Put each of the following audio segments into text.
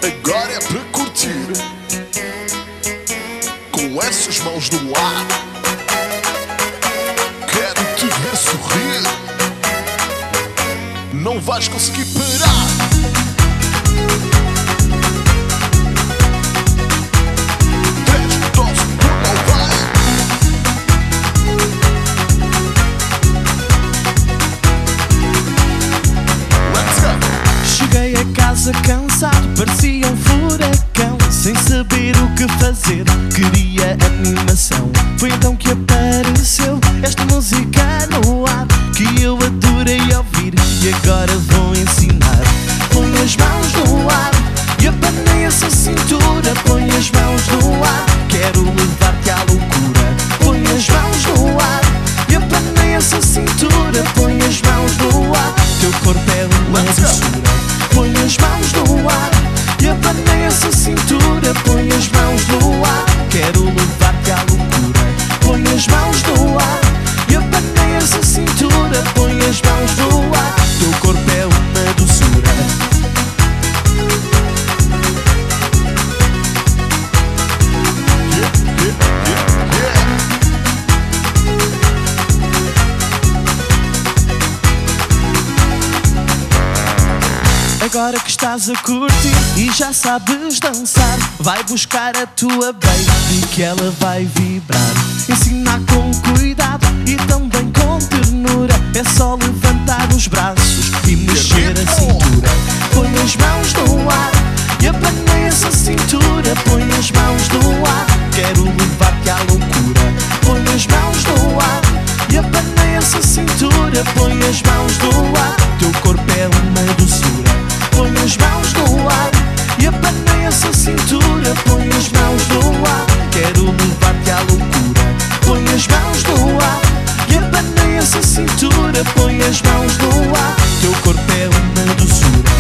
Agora é para curtir, com essas mãos no ar. Quero te ver sorrir, não vais conseguir parar. 3, 2, 1, vai! Let's go! Cheguei a casa cansado, parecia um furacão, sem saber o que fazer, queria animação. Foi então que apareceu esta música no ar, que eu adorei ouvir e agora vou ensinar. Põe as mãos no ar e abanei essa cintura. Põe as mãos no ar, quero levar-te à loucura. Põe as mãos no ar e abanei essa cintura. Põe as mãos no ar, teu corpo é uma doçura. Põe as mãos no ar e abanei essa cintura. Põe as mãos no ar, quero levar-te à loucura. Põe as mãos no ar e abanei essa cintura. Põe as mãos no ar, teu corpo é uma doçura. Agora que estás a curtir e já sabes dançar, vai buscar a tua baby que ela vai vibrar. Ensinar com cuidado e também com ternura, é só levantar os braços e mexer a cintura. Põe as mãos no ar e abanei essa cintura. Põe as mãos no ar, quero levar-te à loucura. Põe as mãos no ar e abanei essa cintura. Põe as mãos no ar, teu corpo é uma doçura. Põe as mãos no ar e abanei essa cintura. Põe as mãos no ar, quero levar-te à loucura. Põe as mãos no ar e abanei essa cintura. Põe as mãos no ar, teu corpo é uma doçura.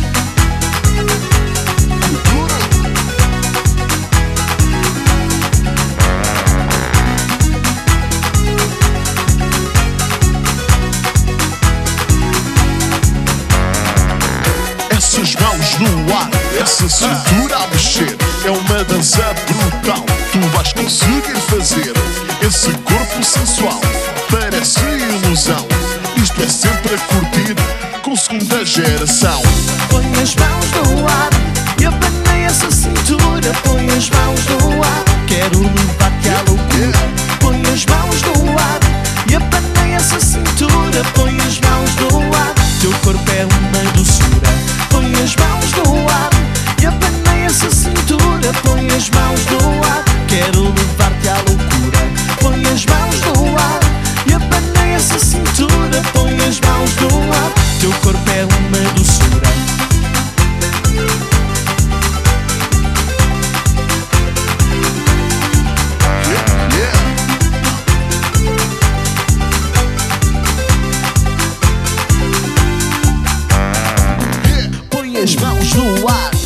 Essas mãos no ar, essa cintura a mexer, é uma dança brutal, tu vais conseguir fazer. Esse corpo sensual parece ilusão, isto é sempre a curtir com segunda geração. Põe as mãos no ar e abanei essa cintura. Põe as mãos no ar, quero levar-te à loucura. Põe as mãos no ar e abanei essa cintura. Põe as mãos no ar, teu corpo é uma doçura. Põe as mãos no ar e abanei essa cintura. Põe as mãos no ar, quero levar-te à loucura. Põe as mãos no ar e abanei essa cintura. Põe as mãos no ar, teu corpo é uma doçura. Põe as mãos no ar